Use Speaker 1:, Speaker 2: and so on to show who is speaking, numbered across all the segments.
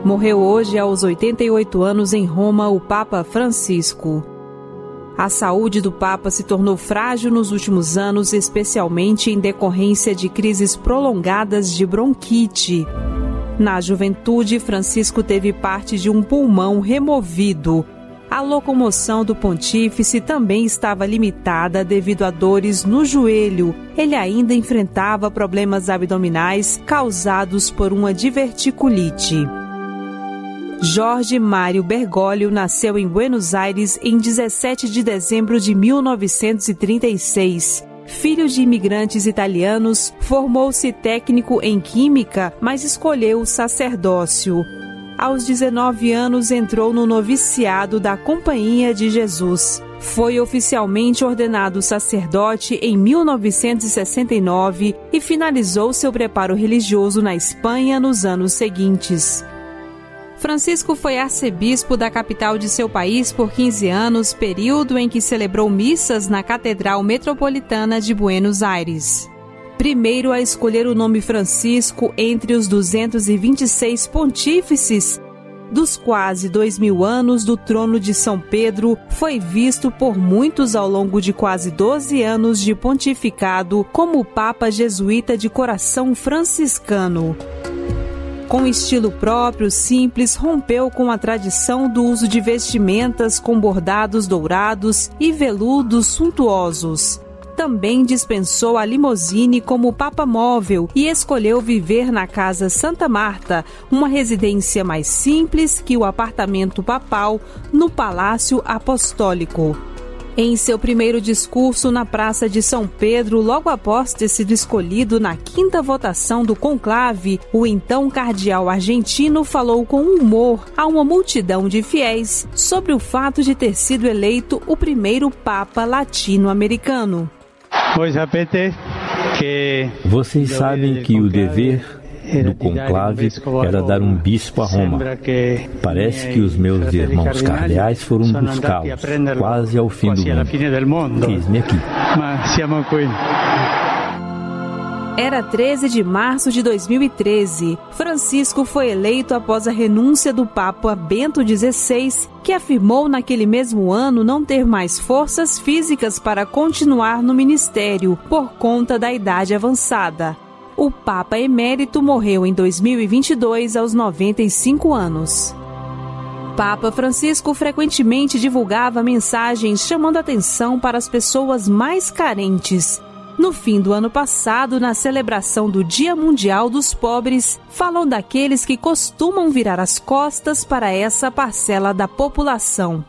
Speaker 1: Morreu hoje aos 88 anos em Roma o Papa Francisco. A saúde do Papa se tornou frágil nos últimos anos, especialmente em decorrência de crises prolongadas de bronquite. Na juventude, Francisco teve parte de um pulmão removido. A locomoção do pontífice também estava limitada devido a dores no joelho. Ele ainda enfrentava problemas abdominais causados por uma diverticulite. Jorge Mário Bergoglio nasceu em Buenos Aires em 17 de dezembro de 1936. Filho de imigrantes italianos, formou-se técnico em química, mas escolheu o sacerdócio. Aos 19 anos entrou no noviciado da Companhia de Jesus. Foi oficialmente ordenado sacerdote em 1969 e finalizou seu preparo religioso na Espanha nos anos seguintes. Francisco foi arcebispo da capital de seu país por 15 anos, período em que celebrou missas na Catedral Metropolitana de Buenos Aires. Primeiro a escolher o nome Francisco entre os 226 pontífices dos quase 2000 anos do trono de São Pedro, foi visto por muitos ao longo de quase 12 anos de pontificado como o Papa jesuíta de coração franciscano. Com estilo próprio, simples, rompeu com a tradição do uso de vestimentas com bordados dourados e veludos suntuosos. Também dispensou a limousine como Papa móvel e escolheu viver na Casa Santa Marta, uma residência mais simples que o apartamento papal no Palácio Apostólico. Em seu primeiro discurso na Praça de São Pedro, logo após ter sido escolhido na 5ª votação do conclave, o então cardeal argentino falou com humor a uma multidão de fiéis sobre o fato de ter sido eleito o primeiro Papa latino-americano.
Speaker 2: Vocês sabem que o dever do conclave era dar um bispo a Roma. Parece que os meus irmãos cardeais foram buscá-los quase ao fim do mundo. Eis-me aqui.
Speaker 1: Era 13 de março de 2013. Francisco foi eleito após a renúncia do Papa Bento XVI, que afirmou naquele mesmo ano não ter mais forças físicas para continuar no ministério por conta da idade avançada. O Papa Emérito morreu em 2022 aos 95 anos. Papa Francisco frequentemente divulgava mensagens chamando atenção para as pessoas mais carentes. No fim do ano passado, na celebração do Dia Mundial dos Pobres, falou daqueles que costumam virar as costas para essa parcela da população.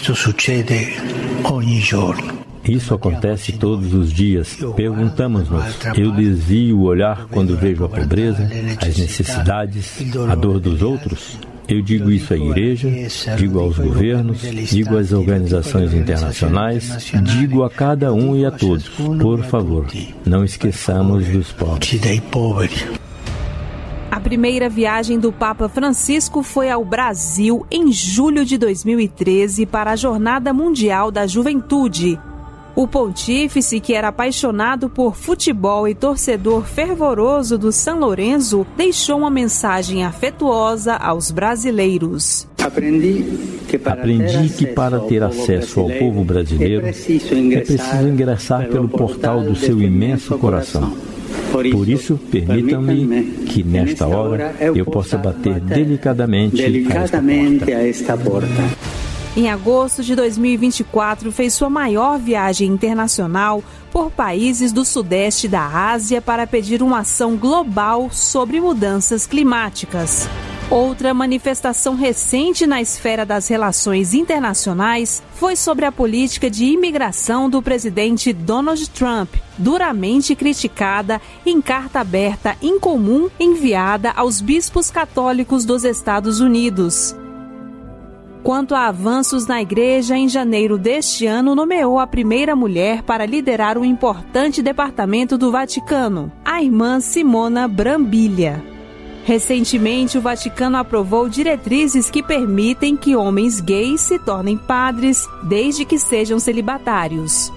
Speaker 2: Isso acontece todos os dias. Perguntamos-nos, eu desvio o olhar quando vejo a pobreza, as necessidades, a dor dos outros? Eu digo isso à igreja, digo aos governos, digo às organizações internacionais, digo a cada um e a todos, por favor, não esqueçamos dos pobres.
Speaker 1: A primeira viagem do Papa Francisco foi ao Brasil em julho de 2013 para a Jornada Mundial da Juventude. O pontífice, que era apaixonado por futebol e torcedor fervoroso do São Lourenço, deixou uma mensagem afetuosa aos brasileiros.
Speaker 2: Aprendi que para ter acesso ao povo brasileiro é preciso ingressar pelo portal do seu imenso coração. Por isso, permitam-me que nesta hora eu possa bater delicadamente a esta porta.
Speaker 1: Em agosto de 2024, fez sua maior viagem internacional por países do sudeste da Ásia para pedir uma ação global sobre mudanças climáticas. Outra manifestação recente na esfera das relações internacionais foi sobre a política de imigração do presidente Donald Trump, duramente criticada em carta aberta incomum enviada aos bispos católicos dos Estados Unidos. Quanto a avanços na igreja, em janeiro deste ano, nomeou a primeira mulher para liderar um importante departamento do Vaticano, a irmã Simona Brambilla. Recentemente, o Vaticano aprovou diretrizes que permitem que homens gays se tornem padres, desde que sejam celibatários.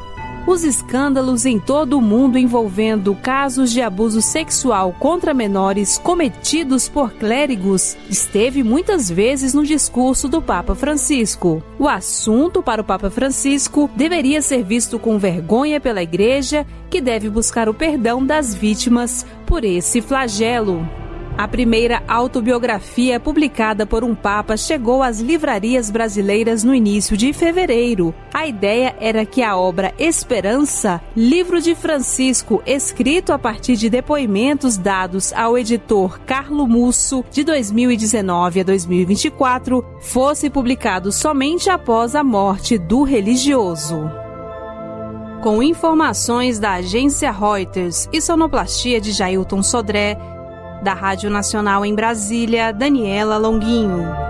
Speaker 1: os escândalos em todo o mundo envolvendo casos de abuso sexual contra menores cometidos por clérigos esteve muitas vezes no discurso do Papa Francisco. O assunto para o Papa Francisco deveria ser visto com vergonha pela Igreja, que deve buscar o perdão das vítimas por esse flagelo. A primeira autobiografia publicada por um papa chegou às livrarias brasileiras no início de fevereiro. A ideia era que a obra Esperança, livro de Francisco, escrito a partir de depoimentos dados ao editor Carlo Musso, de 2019 a 2024, fosse publicado somente após a morte do religioso. Com informações da agência Reuters e sonoplastia de Jailton Sodré, da Rádio Nacional em Brasília, Daniela Longuinho.